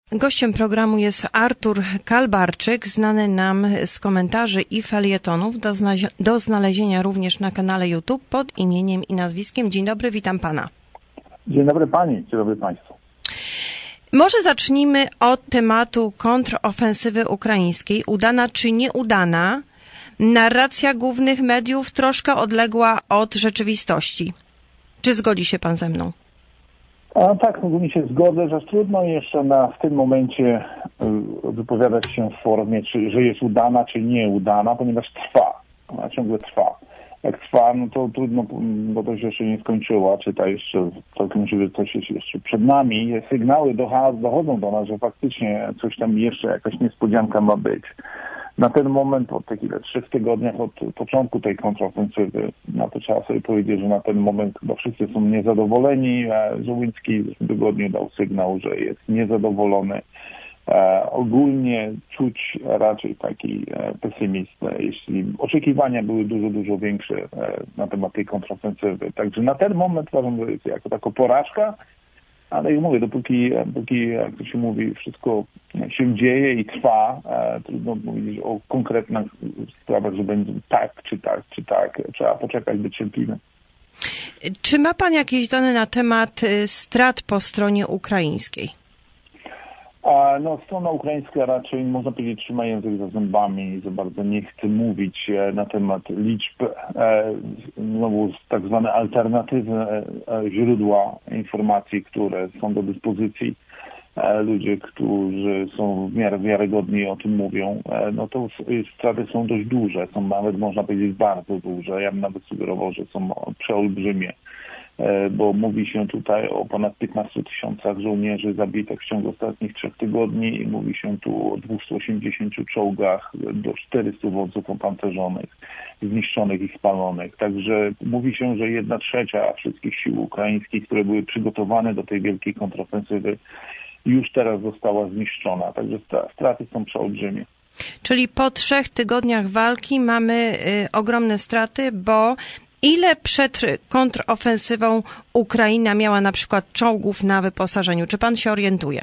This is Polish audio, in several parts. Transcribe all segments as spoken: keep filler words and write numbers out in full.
Gościem programu jest Artur Kalbarczyk, znany nam z komentarzy i felietonów, do, zna- do znalezienia również na kanale YouTube pod imieniem i nazwiskiem. Dzień dobry, witam pana. Dzień dobry pani, dzień dobry państwu. Może zacznijmy od tematu kontrofensywy ukraińskiej. Udana czy nieudana? Narracja głównych mediów troszkę odległa od rzeczywistości. Czy zgodzi się pan ze mną? A tak, ogólnie się zgodzę, że trudno jeszcze na, w tym momencie wypowiadać się w formie, czy, że jest udana, czy nieudana, ponieważ trwa. Ona ciągle trwa. Jak trwa, no to trudno, bo to się jeszcze nie skończyła, czy ta jeszcze, całkiem możliwe, że coś jest jeszcze przed nami. Sygnały dochodzą do nas, że faktycznie coś tam jeszcze, jakaś niespodzianka ma być. Na ten moment, od tych ile, trzech tygodniach od początku tej kontrofensywy, na to trzeba sobie powiedzieć, że na ten moment chyba wszyscy są niezadowoleni. Żołyński w zeszłym tygodniu dał sygnał, że jest niezadowolony. E, ogólnie czuć raczej taki e, pesymizm, jeśli oczekiwania były dużo, dużo większe e, na temat tej kontrofensywy. Także na ten moment uważam, że jest jako taka porażka. Ale jak mówię, dopóki, dopóki, jak to się mówi, wszystko się dzieje i trwa, e, trudno mówić o konkretnych sprawach, że będzie tak, czy tak, czy tak. Trzeba poczekać, być cierpliwym. Czy ma pan jakieś dane na temat strat po stronie ukraińskiej? A, no, strona ukraińska raczej, można powiedzieć, trzyma język za zębami i za bardzo nie chce mówić e, na temat liczb, e, znowu tak zwane alternatywne e, źródła informacji, które są do dyspozycji. E, ludzie, którzy są w miarę wiarygodni o tym mówią, e, no to straty są dość duże, są nawet, można powiedzieć, bardzo duże. Ja bym nawet sugerował, że są przeolbrzymie. Bo mówi się tutaj o ponad piętnastu tysiącach żołnierzy zabitych w ciągu ostatnich trzech tygodni i mówi się tu o dwieście osiemdziesięciu czołgach, do czterystu wozów opancerzonych, zniszczonych i spalonych. Także mówi się, że jedna trzecia wszystkich sił ukraińskich, które były przygotowane do tej wielkiej kontrofensywy, już teraz została zniszczona. Także straty są przeolbrzymie. Czyli po trzech tygodniach walki mamy y, ogromne straty, bo ile przed kontrofensywą Ukraina miała na przykład czołgów na wyposażeniu? Czy pan się orientuje?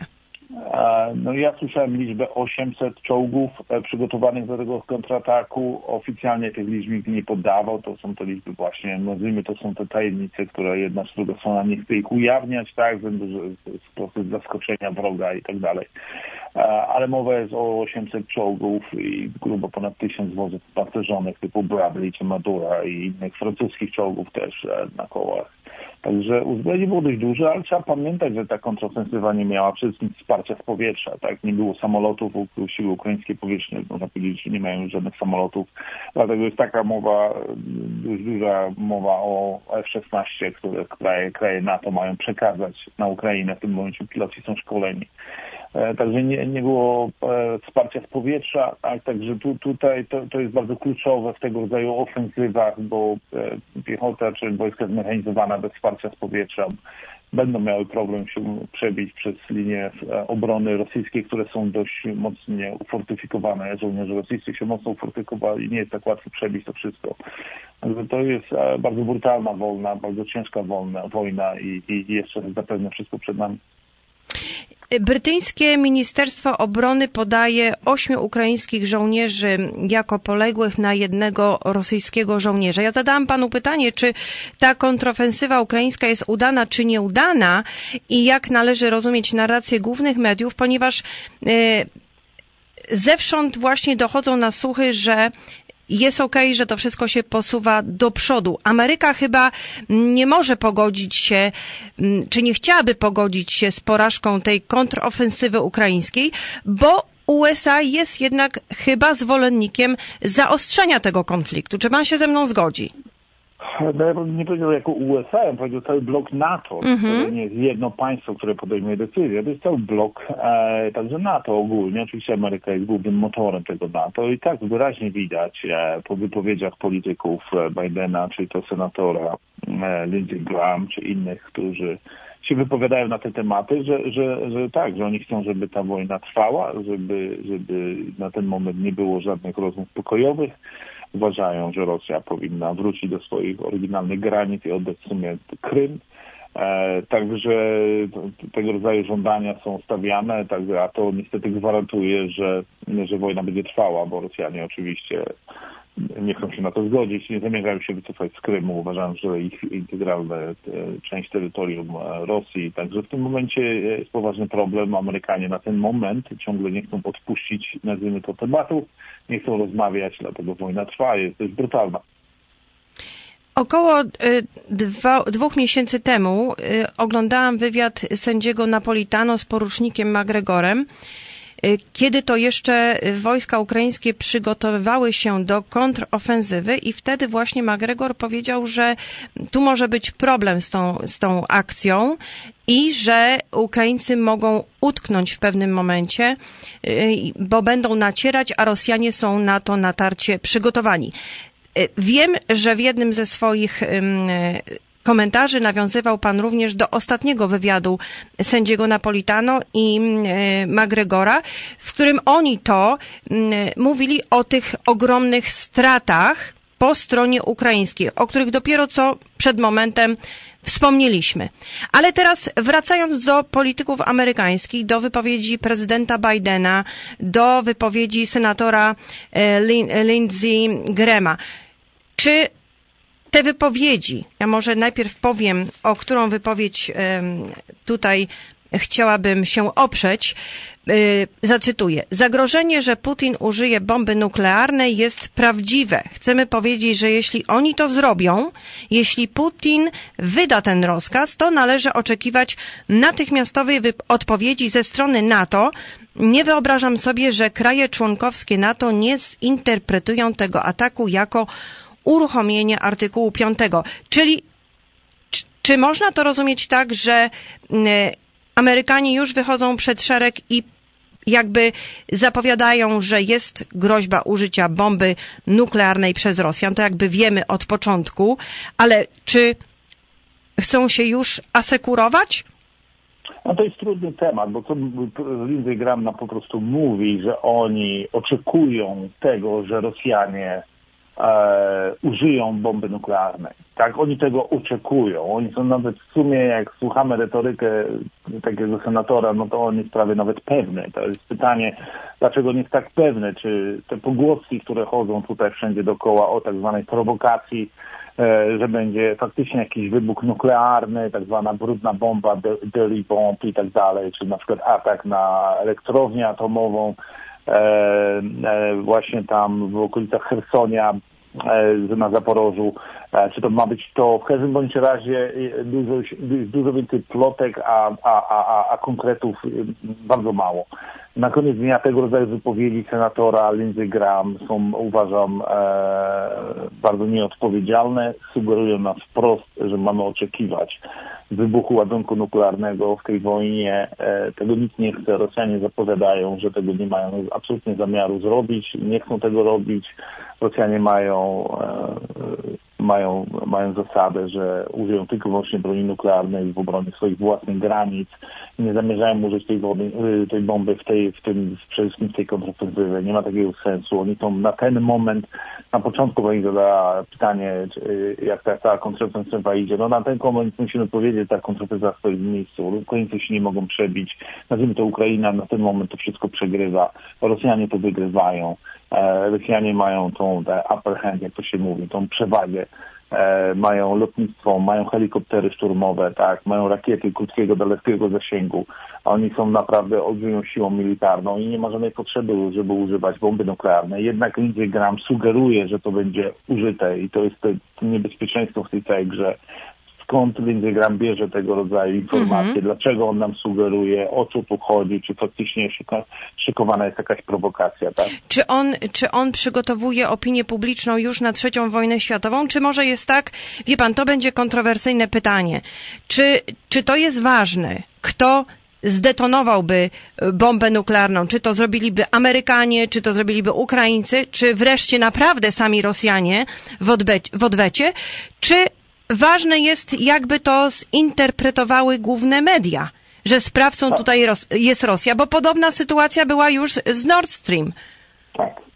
No ja słyszałem liczbę osiemset czołgów przygotowanych do tego kontrataku. Oficjalnie tych liczb nikt nie podawał. To są te liczby właśnie, nazwijmy, to są te tajemnice, które jedna czy druga strona nie chce ich ujawniać, tak, że sposób zaskoczenia wroga i tak dalej. Ale mowa jest o osiemset czołgów i grubo ponad tysiąc wozów pancerzonych typu Bradley czy Madura i innych francuskich czołgów też na kołach. Także uzbrojenie było dość duże, ale trzeba pamiętać, że ta kontrofensywa nie miała przede wszystkim wsparcia z powietrza. Tak, nie było samolotów, siły ukraińskie powietrzne, można powiedzieć, że nie mają już żadnych samolotów. Dlatego jest taka mowa, dość duża mowa o F szesnaście, które kraje, kraje NATO mają przekazać na Ukrainę. W tym momencie piloci są szkoleni. Także nie, nie było e, wsparcia z powietrza, a także tu, tutaj to, to jest bardzo kluczowe w tego rodzaju ofensywach, bo e, piechota czy wojska zmechanizowana bez wsparcia z powietrza będą miały problem się przebić przez linie e, obrony rosyjskiej, które są dość mocnie ufortyfikowane. Żołnierze rosyjscy się mocno ufortyfikowali, nie jest tak łatwo przebić to wszystko. Także to jest e, bardzo brutalna wojna, bardzo ciężka wojna, wojna i, i jeszcze zapewne wszystko przed nami. Brytyjskie Ministerstwo Obrony podaje ośmiu ukraińskich żołnierzy jako poległych na jednego rosyjskiego żołnierza. Ja zadałam panu pytanie, czy ta kontrofensywa ukraińska jest udana czy nieudana i jak należy rozumieć narrację głównych mediów, ponieważ yy, zewsząd właśnie dochodzą na słuchy, że jest okej, że to wszystko się posuwa do przodu. Ameryka chyba nie może pogodzić się, czy nie chciałaby pogodzić się z porażką tej kontrofensywy ukraińskiej, bo U S A jest jednak chyba zwolennikiem zaostrzenia tego konfliktu. Czy pan się ze mną zgodzi? No ja bym nie powiedział jako U S A, ja bym powiedział cały blok NATO. Mm-hmm. To nie jest jedno państwo, które podejmuje decyzję. To jest cały blok, e, także NATO ogólnie. Oczywiście Ameryka jest głównym motorem tego NATO i tak wyraźnie widać e, po wypowiedziach polityków e, Bidena, czy to senatora e, Lindsey Graham, czy innych, którzy się wypowiadają na te tematy, że, że, że tak, że oni chcą, żeby ta wojna trwała, żeby, żeby na ten moment nie było żadnych rozmów pokojowych. Uważają, że Rosja powinna wrócić do swoich oryginalnych granic i oddać w sumie Krym. E, także tego rodzaju żądania są stawiane, tak, a to niestety gwarantuje, że, że wojna będzie trwała, bo Rosjanie oczywiście nie chcą się na to zgodzić, nie zamierzają się wycofać z Krymu, uważają, że ich integralna część terytorium Rosji. Także w tym momencie jest poważny problem. Amerykanie na ten moment ciągle nie chcą odpuścić, nazwijmy to, tematu, nie chcą rozmawiać, dlatego wojna trwa, jest dość brutalna. Około dwa, dwóch miesięcy temu oglądałam wywiad sędziego Napolitano z porucznikiem McGregorem, kiedy to jeszcze wojska ukraińskie przygotowywały się do kontrofensywy i wtedy właśnie McGregor powiedział, że tu może być problem z tą, z tą akcją i że Ukraińcy mogą utknąć w pewnym momencie, bo będą nacierać, a Rosjanie są na to natarcie przygotowani. Wiem, że w jednym ze swoich komentarzy nawiązywał pan również do ostatniego wywiadu sędziego Napolitano i McGregora, w którym oni to mówili o tych ogromnych stratach po stronie ukraińskiej, o których dopiero co przed momentem wspomnieliśmy. Ale teraz wracając do polityków amerykańskich, do wypowiedzi prezydenta Bidena, do wypowiedzi senatora Lindsey Grahama. Czy te wypowiedzi, ja może najpierw powiem, o którą wypowiedź tutaj chciałabym się oprzeć, zacytuję. Zagrożenie, że Putin użyje bomby nuklearnej jest prawdziwe. Chcemy powiedzieć, że jeśli oni to zrobią, jeśli Putin wyda ten rozkaz, to należy oczekiwać natychmiastowej odpowiedzi ze strony NATO. Nie wyobrażam sobie, że kraje członkowskie NATO nie zinterpretują tego ataku jako uruchomienie artykułu piątego. Czyli czy, czy można to rozumieć tak, że y, Amerykanie już wychodzą przed szereg i jakby zapowiadają, że jest groźba użycia bomby nuklearnej przez Rosjan? To jakby wiemy od początku, ale czy chcą się już asekurować? No to jest trudny temat, bo co Lindsey Graham po prostu mówi, że oni oczekują tego, że Rosjanie E, użyją bomby nuklearnej. Tak, oni tego oczekują. Oni są nawet w sumie, jak słuchamy retorykę takiego senatora, no to on jest prawie nawet pewny. To jest pytanie, dlaczego on jest tak pewny, czy te pogłoski, które chodzą tutaj wszędzie dookoła o tak zwanej prowokacji, e, że będzie faktycznie jakiś wybuch nuklearny, tak zwana brudna bomba, dirty bomb i tak dalej, czy na przykład atak na elektrownię atomową, E, e, właśnie tam w okolicach Chersonia, e, na Zaporożu, e, czy to ma być to, w każdym bądź razie dużo, dużo więcej plotek, a, a, a, a konkretów bardzo mało. Na koniec dnia tego rodzaju wypowiedzi senatora Lindsey Graham są, uważam, e, bardzo nieodpowiedzialne. Sugerują nas wprost, że mamy oczekiwać wybuchu ładunku nuklearnego w tej wojnie. E, tego nikt nie chce. Rosjanie zapowiadają, że tego nie mają absolutnie zamiaru zrobić. Nie chcą tego robić. Rosjanie mają, e, mają, mają zasadę, że użyją tylko i wyłącznie broni nuklearnej w obronie swoich własnych granic. Nie zamierzają użyć tej, wody, tej bomby w tej, w tym, przede wszystkim w tej kontrofensywie. Nie ma takiego sensu. Oni są na ten moment, na początku pani zadała pytanie, jak ta, ta kontrofensywa idzie. No na ten moment musimy powiedzieć, że ta kontrofensywa stoi w miejscu. Ukraińcy się nie mogą przebić. Nazwijmy to Ukraina, na ten moment to wszystko przegrywa. Rosjanie to wygrywają. Rosjanie mają tą upper hand, jak to się mówi, tą przewagę. E, mają lotnictwo, mają helikoptery szturmowe, tak, mają rakiety krótkiego, dalekiego zasięgu. Oni są naprawdę olbrzymią siłą militarną i nie ma żadnej potrzeby, żeby używać bomby nuklearnej. Jednak Lindsey Graham sugeruje, że to będzie użyte i to jest to niebezpieczeństwo w tej całej grze. Skąd Lindsey Graham bierze tego rodzaju informacje, mm-hmm. dlaczego on nam sugeruje, o co tu chodzi, czy faktycznie szyka, szykowana jest jakaś prowokacja, tak? Czy on, czy on przygotowuje opinię publiczną już na trzecią wojnę światową, czy może jest tak, wie pan, to będzie kontrowersyjne pytanie, czy, czy to jest ważne, kto zdetonowałby bombę nuklearną, czy to zrobiliby Amerykanie, czy to zrobiliby Ukraińcy, czy wreszcie naprawdę sami Rosjanie w, odbe- w odwecie, czy ważne jest, jakby to zinterpretowały główne media, że sprawcą tutaj jest Rosja, bo podobna sytuacja była już z Nord Stream. Tak.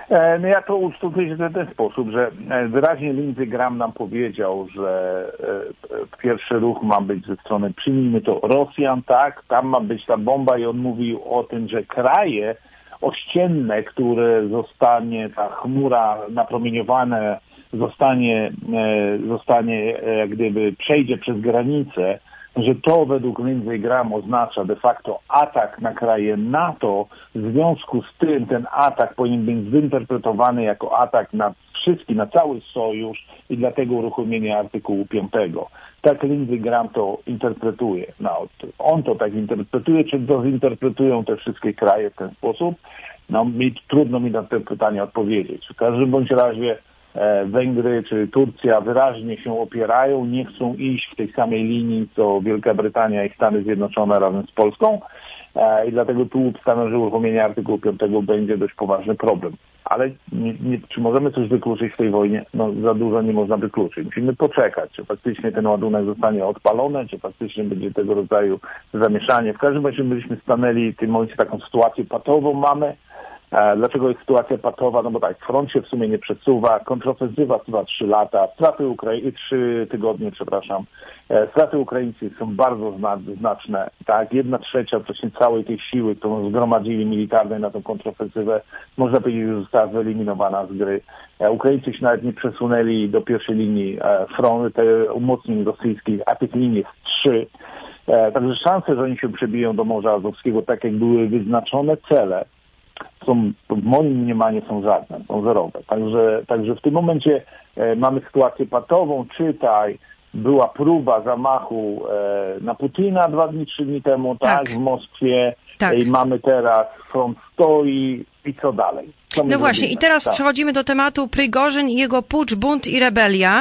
No ja to ustosunkuję się w ten sposób, że wyraźnie Lindsey Graham nam powiedział, że pierwszy ruch ma być ze strony, przyjmijmy to, Rosjan, tak, tam ma być ta bomba i on mówił o tym, że kraje ościenne, które zostanie, ta chmura napromieniowane zostanie, zostanie jak gdyby przejdzie przez granicę, że to według Lindsey Graham oznacza de facto atak na kraje NATO. W związku z tym ten atak powinien być zinterpretowany jako atak na wszystkich, na cały sojusz i dlatego uruchomienie artykułu piątego. Tak Lindsey Graham to interpretuje. No, on to tak interpretuje, czy to zinterpretują te wszystkie kraje w ten sposób? No, mi, trudno mi na to pytanie odpowiedzieć. W każdym bądź razie Węgry czy Turcja wyraźnie się opierają, nie chcą iść w tej samej linii co Wielka Brytania i Stany Zjednoczone razem z Polską i dlatego tu obstawiam, że uruchomienie artykułu piątego będzie dość poważny problem. Ale nie, nie, czy możemy coś wykluczyć w tej wojnie? No za dużo nie można wykluczyć. Musimy poczekać, czy faktycznie ten ładunek zostanie odpalony, czy faktycznie będzie tego rodzaju zamieszanie. W każdym razie byśmy stanęli w tym momencie taką sytuację patową mamy. Dlaczego jest sytuacja patowa? No bo tak, front się w sumie nie przesuwa, kontrofensywa trwa trzy lata, straty Ukrainy, trzy tygodnie, przepraszam, straty Ukraińcy są bardzo znaczne, tak, jedna trzecia właśnie całej tej siły, którą zgromadzili militarnej na tą kontrofensywę, można powiedzieć, że została wyeliminowana z gry. Ukraińcy się nawet nie przesunęli do pierwszej linii front, te umocnień rosyjskich, a tych linii jest trzy. Także szanse, że oni się przebiją do Morza Azowskiego, tak jak były wyznaczone cele, są, w moim mniemaniu są żadne, są zerowe. Także, także w tym momencie e, mamy sytuację patową, czytaj, była próba zamachu e, na Putina dwa dni, trzy dni temu, tak, tak w Moskwie, tak. I mamy teraz, front stoi i co dalej? Co no właśnie robimy? I teraz tak. przechodzimy do tematu Prigorzyn i jego pucz, bunt i rebelia.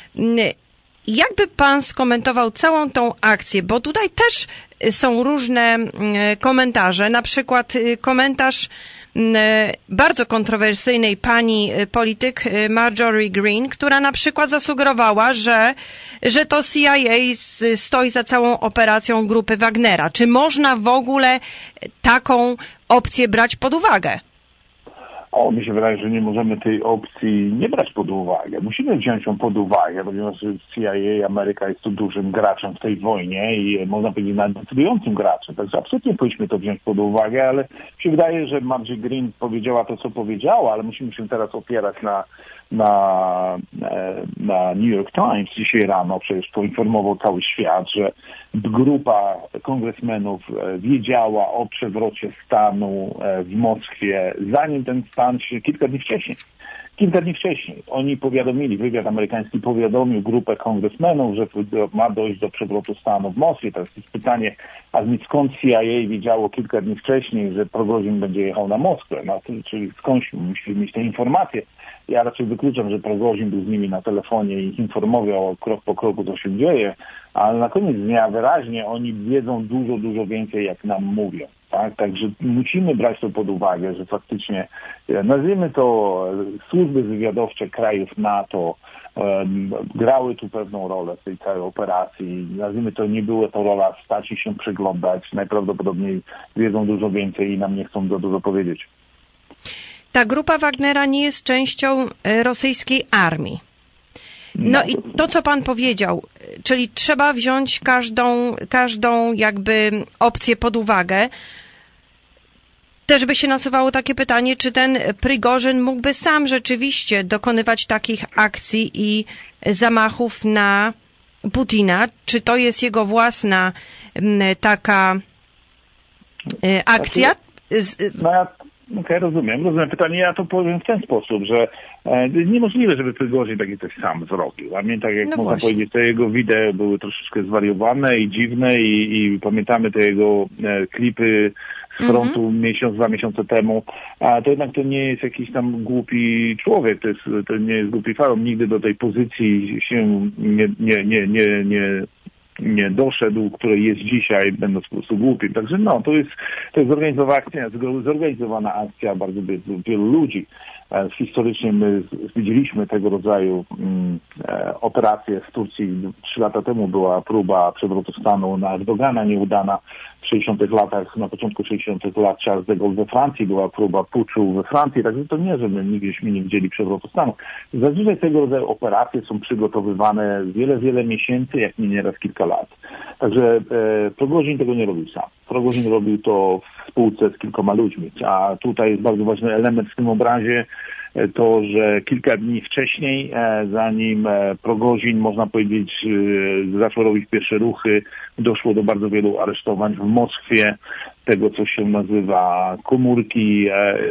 Jakby pan skomentował całą tą akcję, bo tutaj też są różne komentarze, na przykład komentarz bardzo kontrowersyjnej pani polityk Marjorie Greene, która na przykład zasugerowała, że, że to C I A stoi za całą operacją grupy Wagnera. Czy można w ogóle taką opcję brać pod uwagę? O, mi się wydaje, że nie możemy tej opcji nie brać pod uwagę. Musimy wziąć ją pod uwagę, ponieważ C I A, Ameryka jest tu dużym graczem w tej wojnie i można powiedzieć nawet decydującym graczem. Także absolutnie powinniśmy to wziąć pod uwagę, ale mi się wydaje, że Marjorie Greene powiedziała to, co powiedziała, ale musimy się teraz opierać na, na, na New York Times dzisiaj rano. Przecież poinformował cały świat, że grupa kongresmenów wiedziała o przewrocie stanu w Moskwie, zanim ten stan się kilka dni wcześniej. Kilka dni wcześniej oni powiadomili, wywiad amerykański powiadomił grupę kongresmenów, że ma dojść do przewrotu stanu w Moskwie. Teraz jest pytanie, a skąd C I A wiedziało kilka dni wcześniej, że Prigozhin będzie jechał na Moskwę? No, czyli skądś musimy mieć te informacje. Ja raczej wykluczam, że Prigozhin był z nimi na telefonie i ich informował krok po kroku, co się dzieje, ale na koniec dnia wyraźnie oni wiedzą dużo, dużo więcej, jak nam mówią. Tak? Także musimy brać to pod uwagę, że faktycznie, nazwijmy to, służby wywiadowcze krajów NATO um, grały tu pewną rolę w tej całej operacji. Nazwijmy to, nie była to rola stać i się przyglądać. Najprawdopodobniej wiedzą dużo więcej i nam nie chcą za dużo powiedzieć. Ta grupa Wagnera nie jest częścią rosyjskiej armii. No i to, co pan powiedział, czyli trzeba wziąć każdą, każdą jakby opcję pod uwagę. Też by się nasuwało takie pytanie, czy ten Prigorzyn mógłby sam rzeczywiście dokonywać takich akcji i zamachów na Putina? Czy to jest jego własna taka akcja? No ja Okej, okay, rozumiem, rozumiem pytanie. Ja to powiem w ten sposób, że e, niemożliwe, żeby Prigorzyn takie coś sam zrobił. A mnie tak jak no można właśnie. powiedzieć, te jego wideo były troszeczkę zwariowane i dziwne i, i pamiętamy te jego e, klipy z frontu mm-hmm. miesiąc, dwa miesiące temu, a to jednak to nie jest jakiś tam głupi człowiek, to, jest, to nie jest głupi farom. Nigdy do tej pozycji się nie, nie, nie, nie, nie nie doszedł, który jest dzisiaj, będąc po prostu głupim. Także no, to jest, to jest zorganizowana akcja, zorganizowana akcja bardzo wielu ludzi. Historycznie my widzieliśmy tego rodzaju operacje w Turcji. Trzy lata temu była próba przewrotu stanu na Erdogana nieudana. W sześćdziesiątych latach, na początku sześćdziesiątych lat Charles de Gaulle we Francji, była próba puczu we Francji, także to nie, że my nigdyśmy nie widzieli przewrotu stanu. Zazwyczaj tego rodzaju operacje są przygotowywane wiele, wiele miesięcy, jak nie nieraz kilka lat. Także e, Prigozhin tego nie robił sam. Prigozhin robił to w spółce z kilkoma ludźmi, a tutaj jest bardzo ważny element w tym obrazie, to, że kilka dni wcześniej, zanim Prigozhin, można powiedzieć, zaczął robić pierwsze ruchy, doszło do bardzo wielu aresztowań w Moskwie, tego, co się nazywa komórki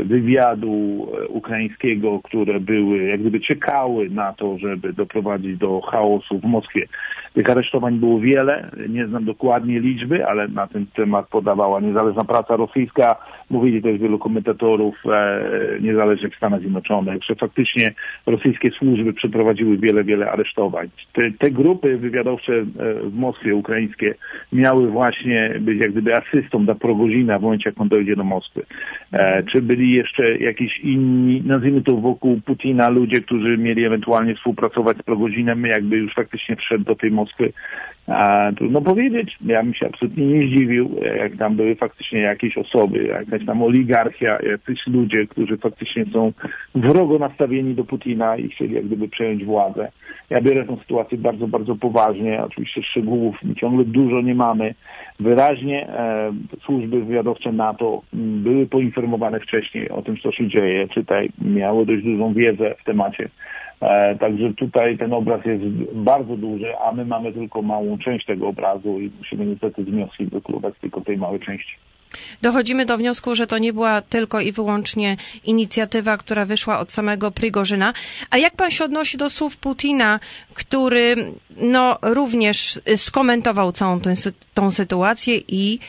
wywiadu ukraińskiego, które były, jak gdyby czekały na to, żeby doprowadzić do chaosu w Moskwie. Tych aresztowań było wiele, nie znam dokładnie liczby, ale na ten temat podawała niezależna prasa rosyjska. Mówili też wielu komentatorów niezależnych w Stanach Zjednoczonych, że faktycznie rosyjskie służby przeprowadziły wiele, wiele aresztowań. Te, te grupy wywiadowcze w Moskwie, ukraińskie, miały właśnie być jak gdyby asystą dla Prigozhina w momencie, jak on dojdzie do Moskwy. E, czy byli jeszcze jakiś inni, nazwijmy to wokół Putina, ludzie, którzy mieli ewentualnie współpracować z Prigozhinem, jakby już faktycznie wszedł do tej Moskwy? A, trudno powiedzieć. Ja bym się absolutnie nie zdziwił, jak tam były faktycznie jakieś osoby, jakaś tam oligarchia, jacyś ludzie, którzy faktycznie są wrogo nastawieni do Putina i chcieli jak gdyby przejąć władzę. Ja biorę tę sytuację bardzo, bardzo poważnie. Oczywiście szczegółów ciągle dużo nie mamy. Wyraźnie e, służby wywiadowcze NATO były poinformowane wcześniej o tym, co się dzieje. Czytaj, miały dość dużą wiedzę w temacie. E, także tutaj ten obraz jest bardzo duży, a my mamy tylko małą część tego obrazu i musimy niestety wnioski wykluwać tylko tej małej części. Dochodzimy do wniosku, że to nie była tylko i wyłącznie inicjatywa, która wyszła od samego Prigozhina. A jak pan się odnosi do słów Putina, który no, również skomentował całą tą, tą sytuację i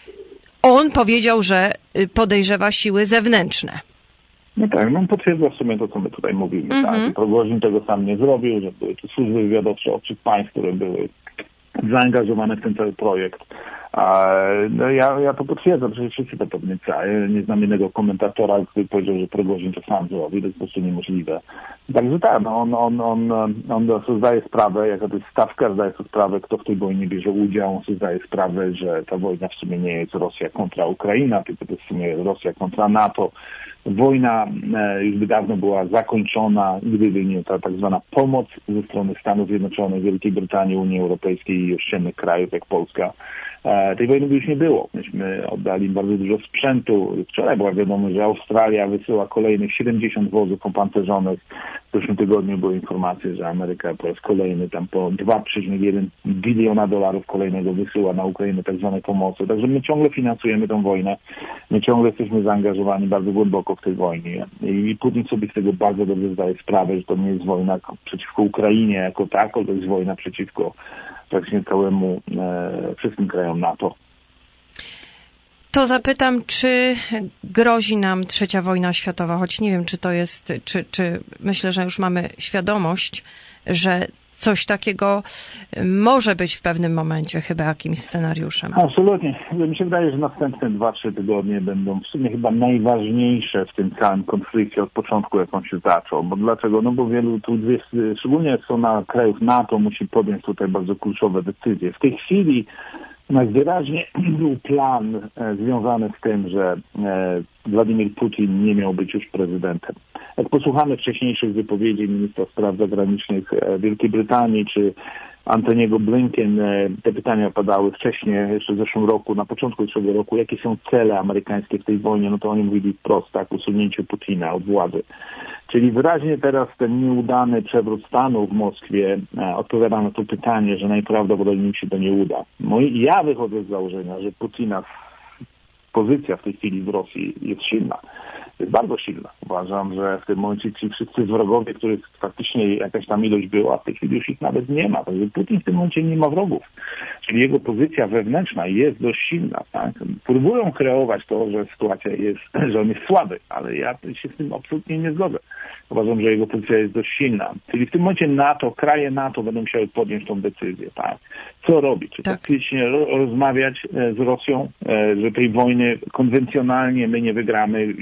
on powiedział, że podejrzewa siły zewnętrzne? No tak, no potwierdza w sumie to, co my tutaj mówimy. Mm-hmm. Tak? Prigozhin tego sam nie zrobił, że były to służby wywiadowcze obcych państw, które były zaangażowane w ten cały projekt. A, no ja, ja to potwierdzam, że wszyscy to podniecają. Nie znam innego komentatora, który powiedział, że Prigozhin to sam zrobił. To jest po prostu niemożliwe. Także tak, no on, on, on, on sobie zdaje sprawę, jaka to jest stawka, zdaje sobie sprawę, kto w tej wojnie bierze udział. On sobie zdaje sprawę, że ta wojna w sumie nie jest Rosja kontra Ukraina, tylko to jest w sumie Rosja kontra NATO. Wojna e, już by dawno była zakończona, gdyby nie ta tak zwana pomoc ze strony Stanów Zjednoczonych, Wielkiej Brytanii, Unii Europejskiej i ościennych krajów jak Polska. E, tej wojny by już nie było. Myśmy oddali bardzo dużo sprzętu. Wczoraj była wiadomość, że Australia wysyła kolejnych siedemdziesiąt wozów opancerzonych. W zeszłym tygodniu były informacje, że Ameryka po raz kolejny tam po dwa przecinek jeden biliona dolarów kolejnego wysyła na Ukrainę tak zwanej pomocy. Także my ciągle finansujemy tę wojnę. My ciągle jesteśmy zaangażowani bardzo głęboko w tej wojnie. I Putin sobie z tego bardzo dobrze zdaje sprawę, że to nie jest wojna przeciwko Ukrainie jako tako, to jest wojna przeciwko praktycznie całemu, e, wszystkim krajom NATO. To zapytam, czy grozi nam trzecia wojna światowa, choć nie wiem, czy to jest, czy, czy myślę, że już mamy świadomość, że coś takiego może być w pewnym momencie chyba jakimś scenariuszem. Absolutnie. Mi się wydaje, że następne dwa, trzy tygodnie będą w sumie chyba najważniejsze w tym całym konflikcie od początku, jak on się zaczął. Bo dlaczego? No bo wielu tu, szczególnie strona krajów NATO musi podjąć tutaj bardzo kluczowe decyzje. W tej chwili najwyraźniej był plan e, związany z tym, że e, Władimir Putin nie miał być już prezydentem. Jak posłuchamy wcześniejszych wypowiedzi ministra spraw zagranicznych e, Wielkiej Brytanii czy Antoniego Blinken, e, te pytania padały wcześniej, jeszcze w zeszłym roku, na początku zeszłego roku, jakie są cele amerykańskie w tej wojnie, no to oni mówili wprost, tak, usunięcie Putina od władzy. Czyli wyraźnie teraz ten nieudany przewrót stanu w Moskwie e, odpowiada na to pytanie, że najprawdopodobniej się to nie uda. No i ja wychodzę z założenia, że Putina pozycja w tej chwili w Rosji jest silna. Jest bardzo silna. Uważam, że w tym momencie ci wszyscy wrogowie, których faktycznie jakaś tam ilość była, w tej chwili już ich nawet nie ma. Także Putin w tym momencie nie ma wrogów. Czyli jego pozycja wewnętrzna jest dość silna. Tak? Próbują kreować to, że sytuacja jest, że on jest słaby, ale ja się z tym absolutnie nie zgodzę. Uważam, że jego pozycja jest dość silna. Czyli w tym momencie NATO, kraje NATO będą musiały podjąć tą decyzję. Tak? Co robić? Czy tak. faktycznie rozmawiać z Rosją, że tej wojny konwencjonalnie my nie wygramy ilością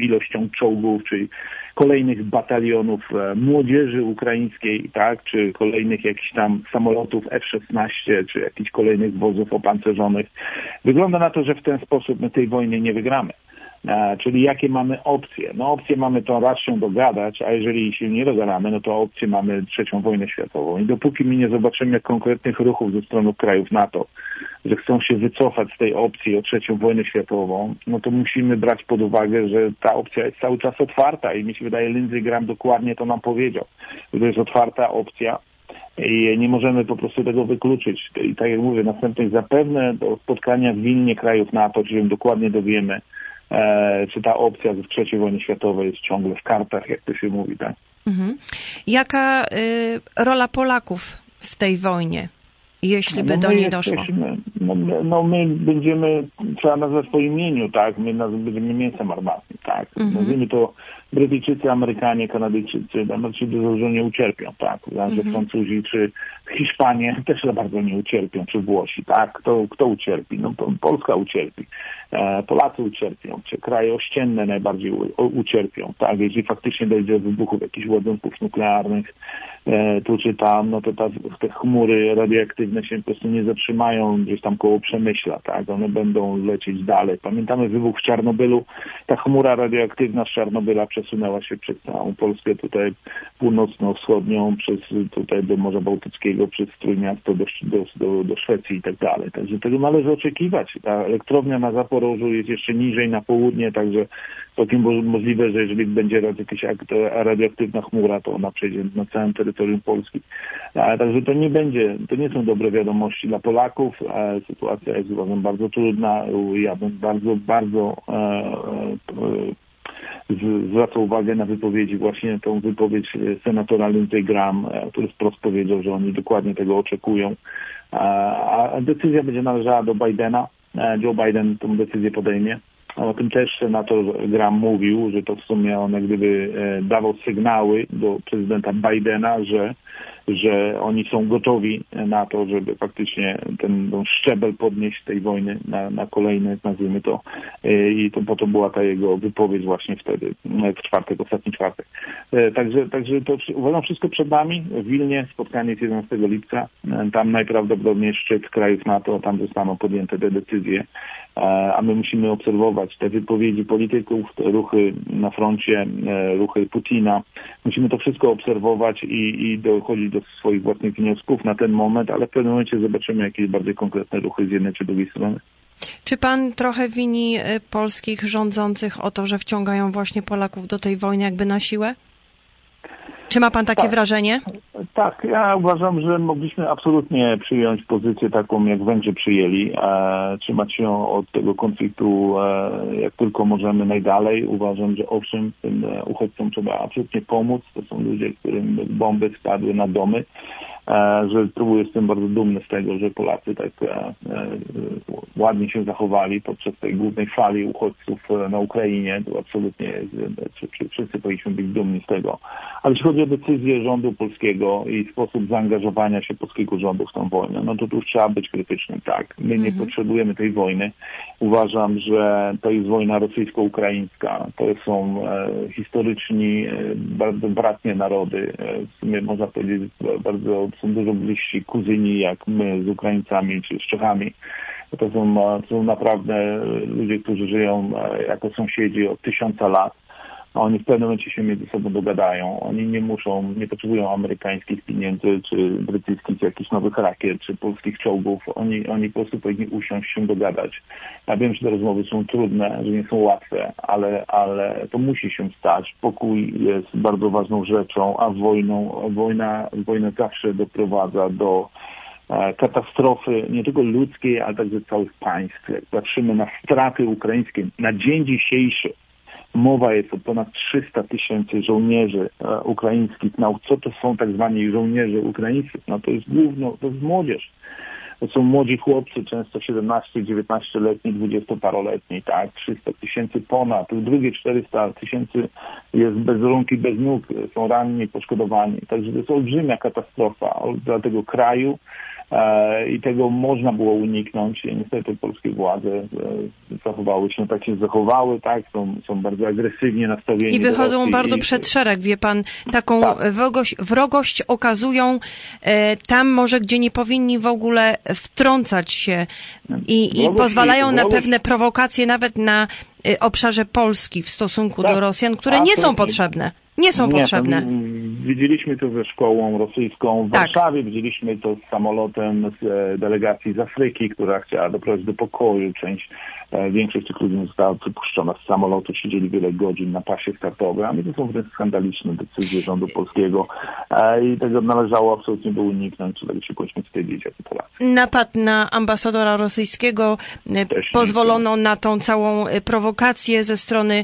tysiąc czołgów, czyli kolejnych batalionów młodzieży ukraińskiej, tak, czy kolejnych jakichś tam samolotów F szesnaście, czy jakichś kolejnych wozów opancerzonych. Wygląda na to, że w ten sposób my tej wojny nie wygramy. Czyli jakie mamy opcje? No opcje mamy to raz się dogadać, a jeżeli się nie dogadamy, no to opcje mamy trzecią wojnę światową. I dopóki my nie zobaczymy konkretnych ruchów ze strony krajów NATO, że chcą się wycofać z tej opcji o trzecią wojnę światową, no to musimy brać pod uwagę, że ta opcja jest cały czas otwarta i mi się wydaje, Lindsey Graham dokładnie to nam powiedział, że to jest otwarta opcja i nie możemy po prostu tego wykluczyć. I tak jak mówię, następnie zapewne do spotkania w Wilnie krajów NATO, gdzie się dokładnie dowiemy, e, czy ta opcja z trzeciej wojny światowej jest ciągle w kartach, jak to się mówi, tak? Mhm. Jaka y, rola Polaków w tej wojnie, jeśli by no do niej doszło? No, no my będziemy, trzeba nazwać po imieniu, tak? My naz- będziemy mięsem armatnym, tak? Mhm. Nazwijmy to Brytyjczycy, Amerykanie, Kanadyjczycy, Amerykanie dużo nie ucierpią, tak? Że mhm. Francuzi czy Hiszpanie też za bardzo nie ucierpią, czy Włosi, tak? Kto, kto ucierpi? No Polska ucierpi, e, Polacy ucierpią, czy kraje ościenne najbardziej u, u, ucierpią, tak? Jeśli faktycznie dojdzie do wybuchów jakichś ładunków nuklearnych, e, tu czy tam, no to ta, te chmury radioaktywne się po prostu nie zatrzymają gdzieś tam koło Przemyśla, tak? One będą lecieć dalej. Pamiętamy wybuch w Czarnobylu, ta chmura radioaktywna z Czarnobyla przesunęła się przez całą Polskę tutaj północno-wschodnią, przez tutaj do Morza Bałtyckiego, przez Trójmiasto do, do, do, do Szwecji i tak dalej. Także tego należy oczekiwać. Ta elektrownia na Zaporożu jest jeszcze niżej na południe, także całkiem możliwe, że jeżeli będzie jakaś radioaktywna chmura, to ona przejdzie na całym terytorium Polski. A, także to nie będzie, to nie są dobre wiadomości dla Polaków. A sytuacja jest uważam bardzo trudna. Ja bym bardzo, bardzo e, e, zwraca uwagę na wypowiedzi, właśnie tą wypowiedź senatora Lindsey Graham, który wprost powiedział, że oni dokładnie tego oczekują. A decyzja będzie należała do Bidena. Joe Biden tę decyzję podejmie. O tym też senator Graham mówił, że to w sumie on jak gdyby dawał sygnały do prezydenta Bidena, że że oni są gotowi na to, żeby faktycznie ten, ten szczebel podnieść tej wojny na, na kolejny, nazwijmy to. I to po to była ta jego wypowiedź właśnie wtedy, w czwartek, ostatni czwartek. Także, także to uważam wszystko przed nami. W Wilnie spotkanie jest jedenastego lipca. Tam najprawdopodobniej szczyt krajów NATO, tam zostaną podjęte te decyzje. A my musimy obserwować te wypowiedzi polityków, te ruchy na froncie, ruchy Putina. Musimy to wszystko obserwować i, i dochodzić do swoich własnych wniosków na ten moment, ale w pewnym momencie zobaczymy jakieś bardziej konkretne ruchy z jednej czy drugiej strony. Czy pan trochę wini polskich rządzących o to, że wciągają właśnie Polaków do tej wojny jakby na siłę? Czy ma pan takie tak, wrażenie? Tak, ja uważam, że mogliśmy absolutnie przyjąć pozycję taką, jak Węgrzy przyjęli, e, trzymać się od tego konfliktu e, jak tylko możemy najdalej. Uważam, że owszem, tym uchodźcom trzeba absolutnie pomóc. To są ludzie, którym bomby spadły na domy. Że próbuję, jestem bardzo dumny z tego, że Polacy tak e, e, ładnie się zachowali podczas tej głównej fali uchodźców na Ukrainie. To absolutnie wszyscy powinniśmy być dumni z tego. Ale jeśli chodzi o decyzję rządu polskiego i sposób zaangażowania się polskiego rządu w tę wojnę, no to tu już trzeba być krytycznym, tak. My mhm. nie potrzebujemy tej wojny. Uważam, że to jest wojna rosyjsko-ukraińska. To są e, historyczni, e, bardzo bratnie narody. E, w sumie można powiedzieć bardzo są dużo bliżsi kuzyni jak my z Ukraińcami czy z Czechami. To są, to są naprawdę ludzie, którzy żyją jako sąsiedzi od tysiąca lat. A oni w pewnym momencie się między sobą dogadają. Oni nie muszą, nie potrzebują amerykańskich pieniędzy, czy brytyjskich jakichś nowych rakiet, czy polskich czołgów. Oni, oni po prostu powinni usiąść się dogadać. Ja wiem, że te rozmowy są trudne, że nie są łatwe, ale, ale to musi się stać. Pokój jest bardzo ważną rzeczą, a wojną, wojna, wojna zawsze doprowadza do katastrofy nie tylko ludzkiej, ale także całych państw. Jak patrzymy na straty ukraińskie, na dzień dzisiejszy mowa jest o ponad trzysta tysięcy żołnierzy e, ukraińskich. No, co to są tak zwani żołnierze ukraińscy? No to jest główno, to jest młodzież. To są młodzi chłopcy, często siedemnaście, dziewiętnaścioletni, dwudziestoparoletni, tak? trzysta tysięcy ponad. Tu drugie czterysta tysięcy jest bez rąk i bez nóg, są ranni, poszkodowani. Także to jest olbrzymia katastrofa dla tego kraju, i tego można było uniknąć. I niestety polskie władze zachowały się tak, się zachowały, tak, są, są bardzo agresywnie nastawieni. I wychodzą Rosji, bardzo i... przed szereg, wie pan, taką tak. wrogość, wrogość okazują e, tam może, gdzie nie powinni w ogóle wtrącać się i, i pozwalają wrogość... na pewne prowokacje nawet na e, obszarze Polski w stosunku tak. do Rosjan, które A, nie są potrzebne. Nie są nie, potrzebne. To, widzieliśmy to ze szkołą rosyjską w tak. Warszawie, widzieliśmy to z samolotem z e, delegacji z Afryki, która chciała doprowadzić do pokoju. Część, e, większość tych ludzi została wypuszczona z samolotu, siedzieli wiele godzin na pasie startowym, a to są wręcz skandaliczne decyzje rządu polskiego e, i tego należało absolutnie było uniknąć, czego się powinniśmy wstydzić jako Polacy. Napad na ambasadora rosyjskiego, Też pozwolono nie. na tą całą prowokację ze strony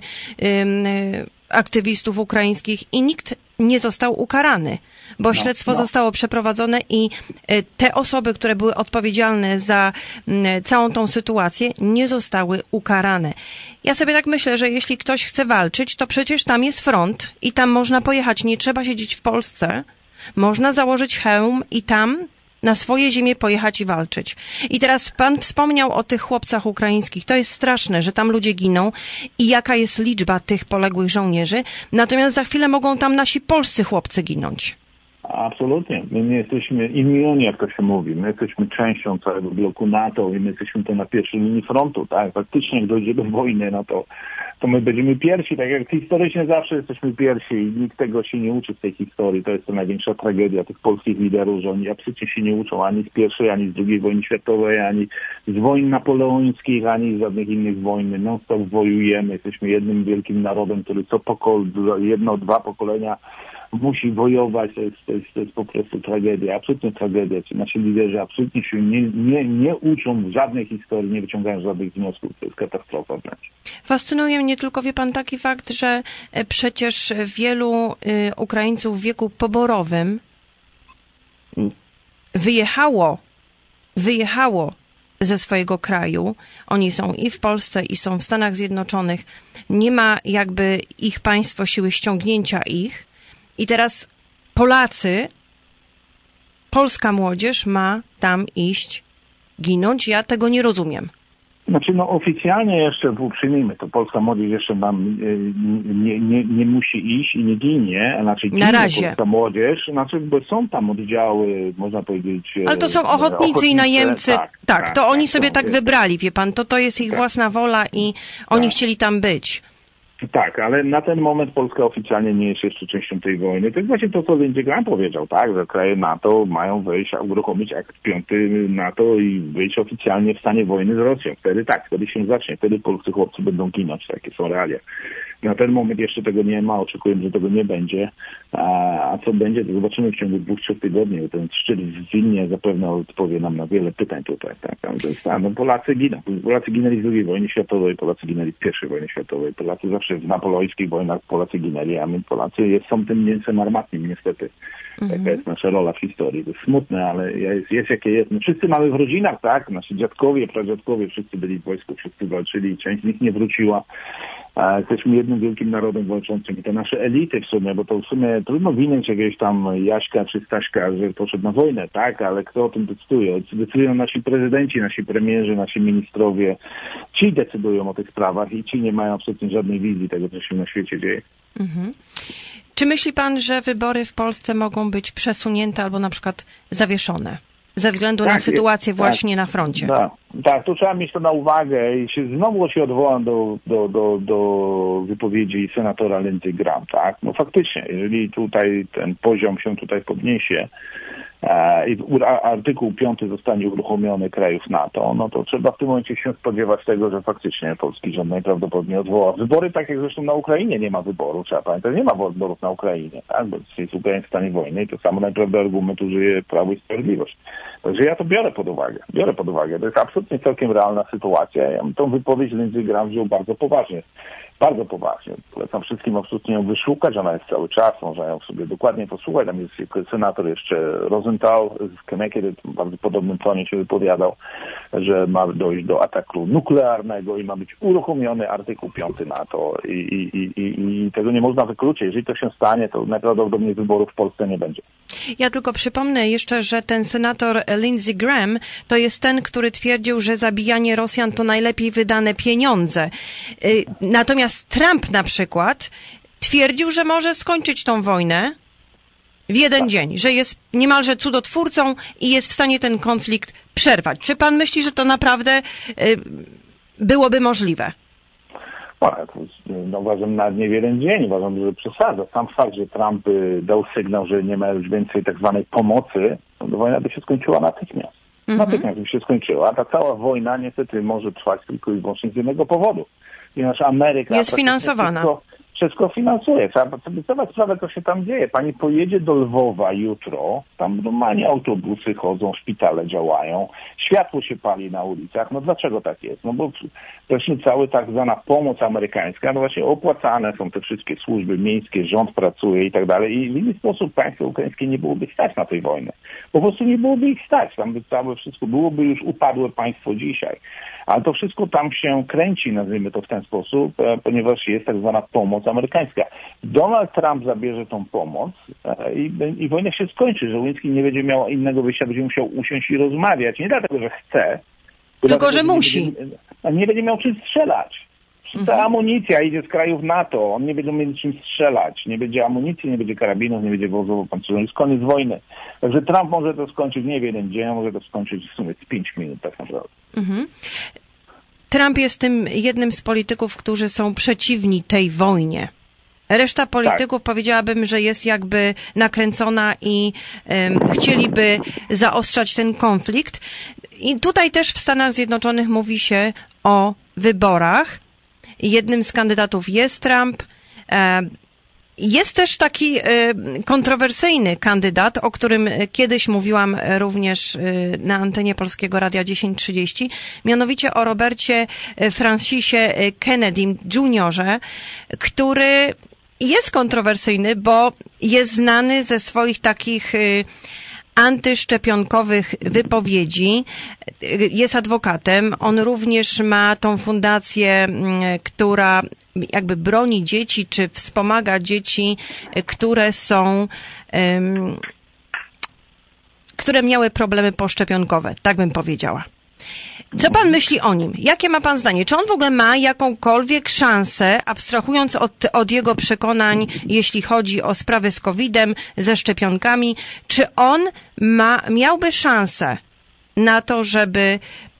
y, aktywistów ukraińskich i nikt nie został ukarany, bo no, śledztwo no. zostało przeprowadzone i te osoby, które były odpowiedzialne za całą tą sytuację, nie zostały ukarane. Ja sobie tak myślę, że jeśli ktoś chce walczyć, to przecież tam jest front i tam można pojechać. Nie trzeba siedzieć w Polsce. Można założyć hełm i tam na swoje ziemię pojechać i walczyć. I teraz pan wspomniał o tych chłopcach ukraińskich. To jest straszne, że tam ludzie giną i jaka jest liczba tych poległych żołnierzy. Natomiast za chwilę mogą tam nasi polscy chłopcy ginąć. Absolutnie. My nie jesteśmy immunią, jak to się mówi. My jesteśmy częścią całego bloku NATO i my jesteśmy to na pierwszej linii frontu. Tak? Faktycznie jak dojdzie do wojny, no to, to my będziemy pierwsi. Tak jak historycznie zawsze jesteśmy pierwsi i nikt tego się nie uczy z tej historii. To jest to największa tragedia tych polskich liderów, że oni absolutnie się nie uczą ani z pierwszej, ani z drugiej wojny światowej, ani z wojen napoleońskich, ani z żadnych innych wojen. Non stop wojujemy. Jesteśmy jednym wielkim narodem, który co pokol, jedno, dwa pokolenia musi wojować, to jest, to, jest, to jest po prostu tragedia, absolutnie tragedia. Ci nasi liderzy absolutnie się nie, nie, nie uczą w żadnej historii, nie wyciągają żadnych wniosków. To jest katastrofa wręcz. Fascynuje mnie tylko, wie pan, taki fakt, że przecież wielu y, Ukraińców w wieku poborowym wyjechało, wyjechało ze swojego kraju. Oni są i w Polsce, i są w Stanach Zjednoczonych. Nie ma jakby ich państwo siły ściągnięcia ich. I teraz Polacy, polska młodzież ma tam iść, ginąć. Ja tego nie rozumiem. Znaczy, no oficjalnie jeszcze, przyjmijmy to, polska młodzież jeszcze nam nie, nie, nie musi iść i nie ginie. Znaczy, ginie na razie. Polska młodzież, znaczy, bo są tam oddziały, można powiedzieć... Ale to są ochotnicy, ochotnicy i najemcy. Tak, tak, tak to tak, oni tak, sobie tak wybrali, wie pan. To, to jest ich tak. własna wola i oni tak. chcieli tam być. Tak, ale na ten moment Polska oficjalnie nie jest jeszcze częścią tej wojny. To jest właśnie to, co Lindsey Graham powiedział, tak, że kraje NATO mają wejść, uruchomić akt piąty NATO i być oficjalnie w stanie wojny z Rosją. Wtedy tak, wtedy się zacznie, wtedy polscy chłopcy będą ginąć, takie są realia. Na ten moment jeszcze tego nie ma, oczekujemy, że tego nie będzie, a, a co będzie, to zobaczymy w ciągu dwóch, trzech tygodni. Ten szczyt w Wilnie zapewne odpowie nam na wiele pytań tutaj. Tak? To jest, a, no, Polacy giną. Polacy ginęli w drugiej wojnie światowej, Polacy ginęli w pierwszej wojnie światowej, Polacy zawsze w napoleońskich wojnach Polacy ginęli, a my Polacy jest, są tym mięsem armatnim niestety. Mhm. Taka jest nasza rola w historii. To jest smutne, ale jest, jest jakie jest. No, wszyscy mamy w rodzinach, tak? Nasi dziadkowie, pradziadkowie, wszyscy byli w wojsku, wszyscy walczyli, część z nich nie wróciła. A jesteśmy jednym wielkim narodem walczącym i te nasze elity w sumie, bo to w sumie trudno winąć jakiegoś tam Jaśka czy Staśka, że poszedł na wojnę, tak? Ale kto o tym decyduje? Decydują nasi prezydenci, nasi premierzy, nasi ministrowie. Ci decydują o tych sprawach i ci nie mają absolutnie żadnej wizji tego, co się na świecie dzieje. Mhm. Czy myśli pan, że wybory w Polsce mogą być przesunięte albo na przykład zawieszone? Ze względu tak, na sytuację jest, właśnie tak, na froncie. Tak, tak, to trzeba mieć to na uwagę i się, znowu się odwołam do, do, do, do wypowiedzi senatora Lindsey Graham, tak? No faktycznie, jeżeli tutaj ten poziom się tutaj podniesie e, i artykuł piąty zostanie uruchomiony krajów NATO, no to trzeba w tym momencie się spodziewać tego, że faktycznie polski rząd najprawdopodobniej odwoła wybory, tak jak zresztą na Ukrainie nie ma wyboru, trzeba pamiętać, nie ma wyborów na Ukrainie, tak? Bo jest Ukraina w stanie wojny i to samo najprawdopodobniej argument użyje Prawo i Sprawiedliwość. Także ja to biorę pod uwagę. Biorę pod uwagę. To jest absolutnie całkiem realna sytuacja. Ja bym tą wypowiedź Lindsey Graham wziął bardzo poważnie. Bardzo poważnie. Polecam wszystkim absolutnie ją wyszukać. Ona jest cały czas. Można ją sobie dokładnie posłuchać. Tam jest senator jeszcze Rosen Rosenthal z Connecticut w bardzo podobnym tonie się wypowiadał, że ma dojść do ataku nuklearnego i ma być uruchomiony artykuł piąty NATO i, i, i, i tego nie można wykluczyć. Jeżeli to się stanie, to najprawdopodobniej wyborów w Polsce nie będzie. Ja tylko przypomnę jeszcze, że ten senator Lindsey Graham to jest ten, który twierdził, że zabijanie Rosjan to najlepiej wydane pieniądze. Natomiast Trump na przykład twierdził, że może skończyć tą wojnę w jeden tak. dzień, że jest niemalże cudotwórcą i jest w stanie ten konflikt przerwać. Czy pan myśli, że to naprawdę byłoby możliwe? No, uważam na nie w jeden dzień, uważam, że przesadza. Sam fakt, że Trump dał sygnał, że nie ma już więcej tak zwanej pomocy, to wojna by się skończyła natychmiast. Mm-hmm. Natychmiast by się skończyła. Ta cała wojna niestety może trwać tylko i wyłącznie z jednego powodu. Ponieważ Ameryka jest finansowana. Wszystko, wszystko finansuje. Trzeba sobie zdawać sprawę, co się tam dzieje. Pani pojedzie do Lwowa jutro, tam normalnie autobusy chodzą, szpitale działają, światło się pali na ulicach. No dlaczego tak jest? No bo właśnie cała tak zwana pomoc amerykańska, no właśnie opłacane są te wszystkie służby miejskie, rząd pracuje i tak dalej. I w inny sposób państwo ukraińskie nie byłoby stać na tej wojnie. Po prostu nie byłoby ich stać. Tam by całe wszystko, byłoby już upadłe państwo dzisiaj. Ale to wszystko tam się kręci, nazwijmy to w ten sposób, ponieważ jest tak zwana pomoc amerykańska. Donald Trump zabierze tą pomoc i, i wojna się skończy, że Łęcki nie będzie miał innego wyjścia, będzie musiał usiąść i rozmawiać. Nie dlatego, że chce. Tylko, dlatego, że musi. Nie będzie, nie będzie miał czym strzelać. Mhm. Ta amunicja idzie z krajów NATO. On nie będzie miał czym strzelać. Nie będzie amunicji, nie będzie karabinów, nie będzie wozów opancerzonych. Jest koniec wojny. Także Trump może to skończyć nie w jeden dzień, a może to skończyć w sumie z pięć minut tak naprawdę. Mhm. Trump jest tym jednym z polityków, którzy są przeciwni tej wojnie. Reszta polityków tak. powiedziałabym, że jest jakby nakręcona i um, chcieliby zaostrzać ten konflikt. I tutaj też w Stanach Zjednoczonych mówi się o wyborach. Jednym z kandydatów jest Trump. Um, Jest też taki kontrowersyjny kandydat, o którym kiedyś mówiłam również na antenie Polskiego Radia dziesięć trzydzieści, mianowicie o Robercie Francisie Kennedy juniorze, który jest kontrowersyjny, bo jest znany ze swoich takich antyszczepionkowych wypowiedzi. Jest adwokatem. On również ma tą fundację, która jakby broni dzieci, czy wspomaga dzieci, które są, um, które miały problemy poszczepionkowe. Tak bym powiedziała. Co pan myśli o nim? Jakie ma pan zdanie? Czy on w ogóle ma jakąkolwiek szansę, abstrahując od, od jego przekonań, jeśli chodzi o sprawy z kowidem, ze szczepionkami, czy on ma, miałby szansę na to, żeby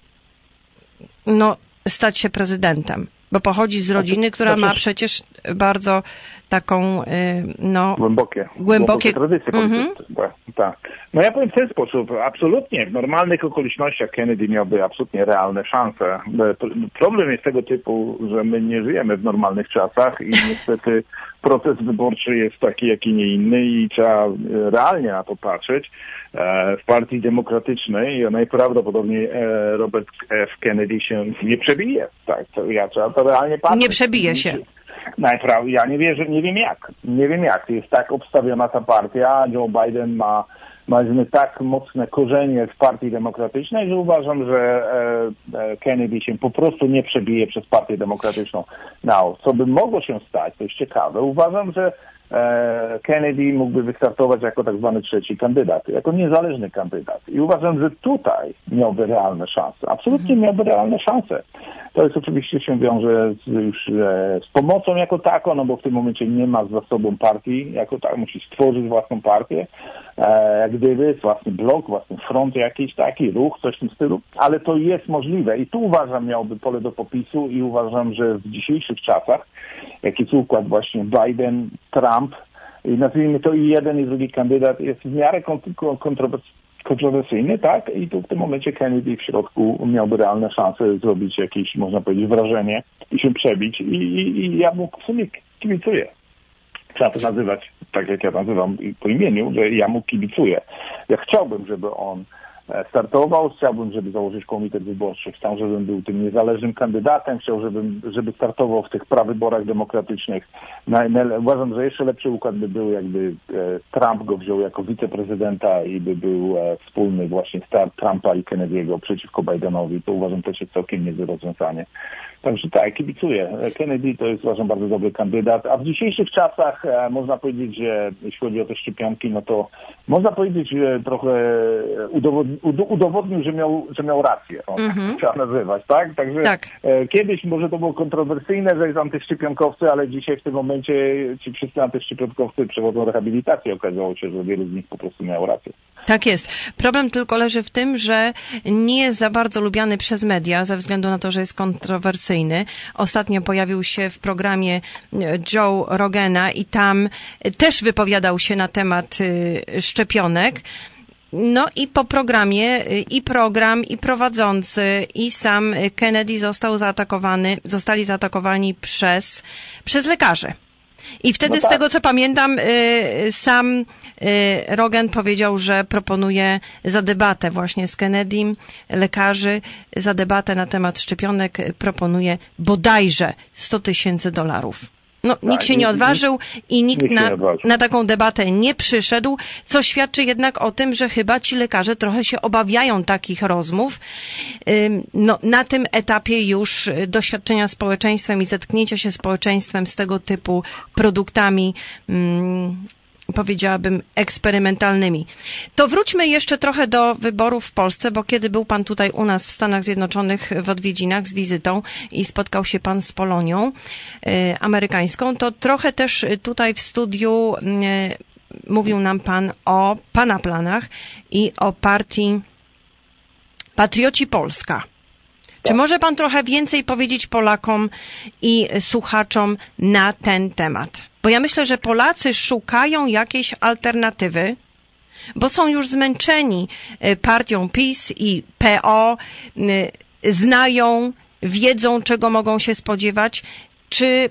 no, stać się prezydentem? Bo pochodzi z rodziny, która ma przecież bardzo taką, no... Głębokie. Głębokie tradycje polityczne. Mm-hmm. Tak. No ja powiem w ten sposób. Absolutnie. W normalnych okolicznościach Kennedy miałby absolutnie realne szanse. Problem jest tego typu, że my nie żyjemy w normalnych czasach i niestety proces wyborczy jest taki, jak i nie inny i trzeba realnie na to patrzeć. W Partii Demokratycznej najprawdopodobniej Robert F. Kennedy się nie przebije. Tak, to ja trzeba to realnie patrzeć. Nie przebije się. Najprawdopodobniej, ja nie wierzę, nie wiem jak. Nie wiem jak. Jest tak obstawiona ta partia. Joe Biden ma, ma tak mocne korzenie w Partii Demokratycznej, że uważam, że e, Kennedy się po prostu nie przebije przez Partię Demokratyczną. No, co by mogło się stać, to jest ciekawe. Uważam, że e, Kennedy mógłby wystartować jako tak zwany trzeci kandydat, jako niezależny kandydat. I uważam, że tutaj miałby realne szanse. Absolutnie miałby realne szanse. To jest oczywiście się wiąże z, już e, z pomocą jako taką, no bo w tym momencie nie ma za sobą partii jako tak, musi stworzyć własną partię, e, jak gdyby własny blok, własny front jakiś taki, ruch, coś w tym stylu, ale to jest możliwe i tu uważam miałby pole do popisu i uważam, że w dzisiejszych czasach, jaki jest układ właśnie Biden, Trump, i nazwijmy to i jeden i drugi kandydat jest w miarę kontrowersyjny, kontrowersyjny, tak? I tu w tym momencie Kennedy w środku miałby realne szanse zrobić jakieś, można powiedzieć, wrażenie i się przebić. I, i, i ja mu w sumie kibicuję. Trzeba to nazywać tak, jak ja nazywam po imieniu, że ja mu kibicuję. Ja chciałbym, żeby on startował. Chciałbym, żeby założyć komitet wyborczy. Chciał, żebym był tym niezależnym kandydatem. Chciał, żebym, żeby startował w tych prawyborach demokratycznych. Na, na, uważam, że jeszcze lepszy układ by był, jakby e, Trump go wziął jako wiceprezydenta i by był e, wspólny właśnie start Trumpa i Kennedy'ego przeciwko Bidenowi. To uważam też jest całkiem niezłe rozwiązanie. Także tak, kibicuję. Kennedy to jest, uważam, bardzo dobry kandydat. A w dzisiejszych czasach e, można powiedzieć, że jeśli chodzi o te szczepionki, no to można powiedzieć, że trochę udowodni, udowodnił, że miał, że miał rację. O, mm-hmm. Trzeba nazywać, tak? Także tak. E, kiedyś może to było kontrowersyjne, że jest antyszczepionkowcy, ale dzisiaj w tym momencie ci wszyscy antyszczepionkowcy przechodzą rehabilitację. Okazało się, że wielu z nich po prostu miało rację. Tak jest. Problem tylko leży w tym, że nie jest za bardzo lubiany przez media ze względu na to, że jest kontrowersyjny. Ostatnio pojawił się w programie Joe Rogana i tam też wypowiadał się na temat szczepionek. No i po programie i program, i prowadzący, i sam Kennedy został zaatakowany, zostali zaatakowani przez, przez lekarzy. I wtedy, no tak. Z tego co pamiętam, sam Rogan powiedział, że proponuje za debatę właśnie z Kennedym, lekarzy, za debatę na temat szczepionek proponuje bodajże sto tysięcy dolarów. No, tak, nikt się nie odważył i nikt, nikt na, na taką debatę nie przyszedł, co świadczy jednak o tym, że chyba ci lekarze trochę się obawiają takich rozmów. No, na tym etapie już doświadczenia społeczeństwem i zetknięcia się społeczeństwem z tego typu produktami, hmm, powiedziałabym, eksperymentalnymi. To wróćmy jeszcze trochę do wyborów w Polsce, bo kiedy był pan tutaj u nas w Stanach Zjednoczonych w odwiedzinach z wizytą i spotkał się pan z Polonią y, amerykańską, to trochę też tutaj w studiu y, mówił nam pan o pana planach i o partii Patrioci Polska. Czy może pan trochę więcej powiedzieć Polakom i słuchaczom na ten temat? Bo ja myślę, że Polacy szukają jakiejś alternatywy, bo są już zmęczeni partią PiS i P O, znają, wiedzą, czego mogą się spodziewać. Czy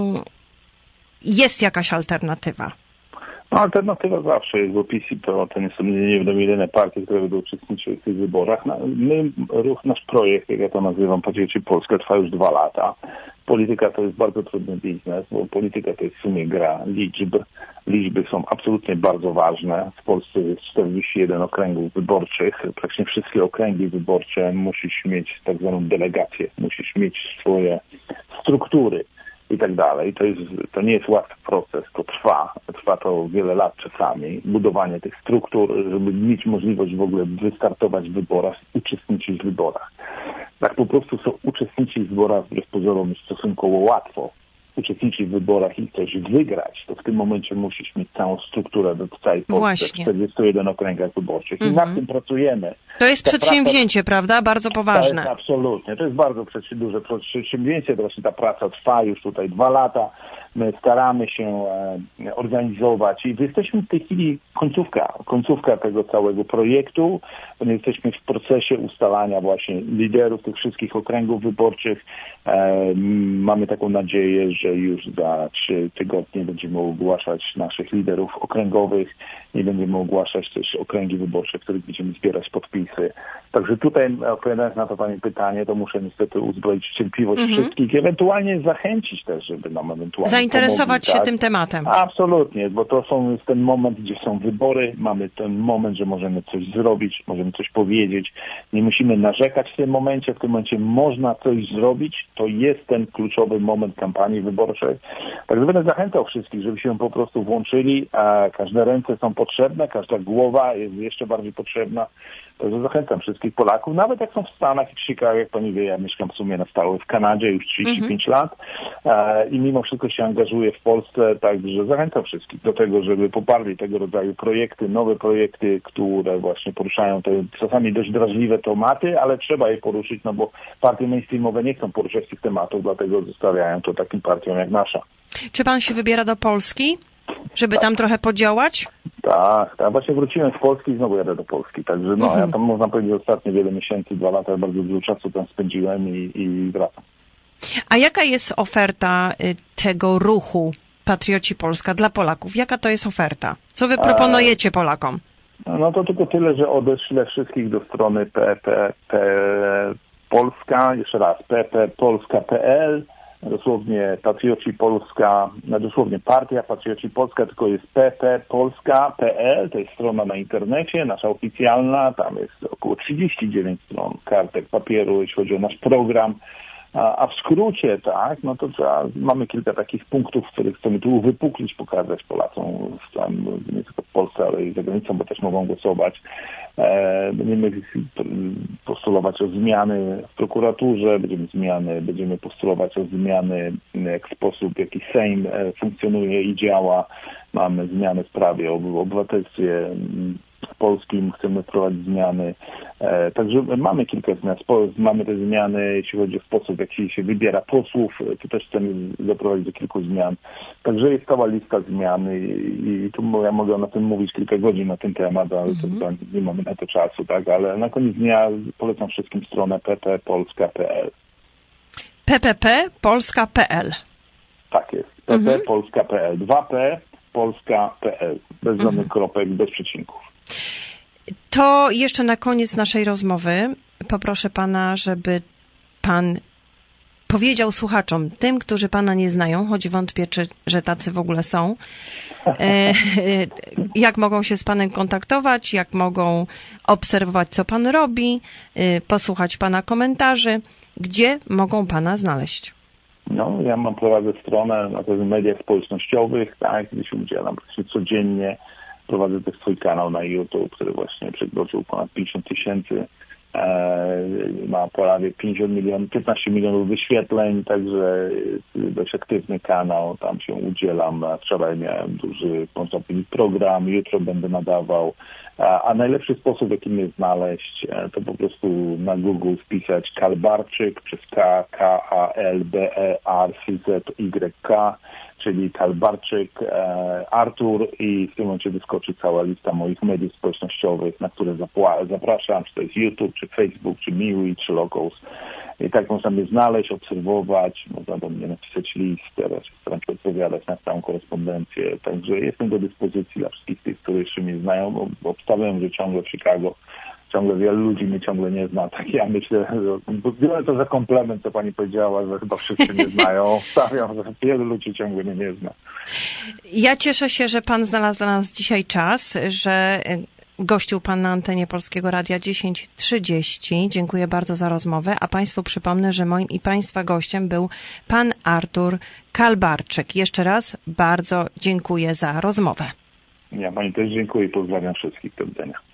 jest jakaś alternatywa? No, alternatywa zawsze jest, bo PiS i P O to nie są jedyne partie, które będą uczestniczyły w tych wyborach. My, ruch, nasz projekt, jak ja to nazywam, Patrioci Polska, trwa już dwa lata. Polityka to jest bardzo trudny biznes, bo polityka to jest w sumie gra liczb. Liczby są absolutnie bardzo ważne. W Polsce jest czterdzieści jeden okręgów wyborczych. Praktycznie wszystkie okręgi wyborcze musisz mieć tak zwaną delegację, musisz mieć swoje struktury i tak dalej. To jest, to nie jest łatwy proces, to trwa. Trwa to wiele lat czasami. Budowanie tych struktur, żeby mieć możliwość w ogóle wystartować w wyborach, uczestniczyć w wyborach. Tak po prostu są uczestniczyć w wyborach wbrew pozorom jest stosunkowo łatwo. Uczestniczyć w wyborach i coś wygrać, to w tym momencie musisz mieć całą strukturę do całej Polski, czterdzieści jeden okręgach wyborczych. Mm-hmm. I nad tym pracujemy. To jest ta przedsięwzięcie, praca, prawda? Bardzo poważne. To jest absolutnie. To jest bardzo duże przedsięwzięcie. To właśnie ta praca trwa już tutaj dwa lata. My staramy się e, organizować i jesteśmy w tej chwili końcówka, końcówka tego całego projektu. My jesteśmy w procesie ustalania właśnie liderów tych wszystkich okręgów wyborczych. E, mamy taką nadzieję, że już za trzy tygodnie będziemy ogłaszać naszych liderów okręgowych i będziemy ogłaszać też okręgi wyborcze, w których będziemy zbierać podpisy. Także tutaj, odpowiadając na to pani pytanie, to muszę niestety uzbroić cierpliwość mm-hmm. wszystkich, ewentualnie zachęcić też, żeby nam ewentualnie zainteresować pomogli, się tak? tym tematem. Absolutnie, bo to są, jest ten moment, gdzie są wybory, mamy ten moment, że możemy coś zrobić, możemy coś powiedzieć, nie musimy narzekać w tym momencie, w tym momencie można coś zrobić, to jest ten kluczowy moment kampanii wyborczej. Także będę zachęcał wszystkich, żeby się po prostu włączyli, a każde ręce są potrzebne, każda głowa jest jeszcze bardziej potrzebna. Także zachęcam wszystkich Polaków, nawet jak są w Stanach i w Chicago, jak pani wie, ja mieszkam w sumie na stałe w Kanadzie już trzydzieści pięć mm-hmm. lat e, i mimo wszystko się angażuję w Polsce, także zachęcam wszystkich do tego, żeby poparli tego rodzaju projekty, nowe projekty, które właśnie poruszają te czasami dość drażliwe tematy, ale trzeba je poruszyć, no bo partie mainstreamowe nie chcą poruszać tych tematów, dlatego zostawiają to takim partiom jak nasza. Czy pan się wybiera do Polski, żeby tak. tam trochę podziałać? Tak, tak. Właśnie wróciłem z Polski i znowu jadę do Polski. Także no, mhm. ja tam można powiedzieć ostatnie wiele miesięcy, dwa lata, bardzo dużo czasu tam spędziłem i, i wracam. A jaka jest oferta tego ruchu Patrioci Polska dla Polaków? Jaka to jest oferta? Co wy proponujecie Polakom? No to tylko tyle, że odeślę wszystkich do strony P P P Polska, jeszcze raz, p p polska kropka p l, dosłownie Patrioci Polska, no dosłownie Partia Patrioci Polska, tylko jest p p polska kropka p l, to jest strona na internecie, nasza oficjalna, tam jest około trzydzieści dziewięć stron kartek papieru, jeśli chodzi o nasz program. A, a w skrócie, tak, no to trzeba, mamy kilka takich punktów, w których chcemy tu uwypuklić, pokazać Polakom, tam, nie tylko w Polsce, ale i za granicą, bo też mogą głosować. E, będziemy postulować o zmiany w prokuraturze, będziemy zmiany, będziemy postulować o zmiany, jak sposób, w jaki Sejm funkcjonuje i działa. Mamy zmiany w prawie o obywatelstwie polskim, chcemy wprowadzić zmiany. E, także mamy kilka zmian. Mamy te zmiany, jeśli chodzi o sposób, w jaki się wybiera posłów. Tu też chcemy doprowadzić do kilku zmian. Także jest cała lista zmian i, i tu ja mogę na tym mówić kilka godzin na ten temat, ale mm-hmm. to, to nie mamy na to czasu, tak? Ale na koniec dnia polecam wszystkim stronę p p polska kropka p l. p p p polska kropka p l. Tak jest. p p polska kropka p l. dwa p polska kropka p l. Bez żadnych mm-hmm. kropek, bez przecinków. To jeszcze na koniec naszej rozmowy poproszę pana, żeby pan powiedział słuchaczom, tym, którzy pana nie znają, choć wątpię, czy, że tacy w ogóle są, e, jak mogą się z panem kontaktować, jak mogą obserwować, co pan robi, e, posłuchać pana komentarzy, gdzie mogą pana znaleźć. No, ja mam prowadzę stronę na tych mediach społecznościowych, tak, gdzie się udzielam praktycznie codziennie. Prowadzę też swój kanał na YouTube, który właśnie przekroczył ponad pięćdziesiąt tysięcy. E, ma prawie pięćdziesiąt milionów, piętnaście milionów wyświetleń, także dość aktywny kanał, tam się udzielam. Wczoraj miałem duży, można powiedzieć, program, jutro będę nadawał. A, a najlepszy sposób, jaki mnie znaleźć, to po prostu na Google wpisać Kalbarczyk przez K, K, A, L, B, E, R, Z, Y, K, czyli Kalbarczyk, e, Artur i w tym momencie wyskoczy cała lista moich mediów społecznościowych, na które zapła- zapraszam, czy to jest YouTube, czy Facebook, czy Miwi, czy Locals. I tak można mnie znaleźć, obserwować, można do mnie napisać list, teraz staram się odpowiadać na całą korespondencję, także jestem do dyspozycji dla wszystkich tych, którzy jeszcze mnie znają, bo, bo obstawiam, że ciągle w Chicago ciągle wielu ludzi mnie ciągle nie zna. Tak ja myślę, że biorę to za komplement, co pani powiedziała, że chyba wszyscy mnie znają. Stawiam, że wielu ludzi ciągle mnie nie zna. Ja cieszę się, że pan znalazł dla nas dzisiaj czas, że gościł pan na antenie Polskiego Radia dziesięć trzydzieści. Dziękuję bardzo za rozmowę, a państwu przypomnę, że moim i państwa gościem był pan Artur Kalbarczyk. Jeszcze raz bardzo dziękuję za rozmowę. Ja pani też dziękuję i pozdrawiam wszystkich. Do widzenia.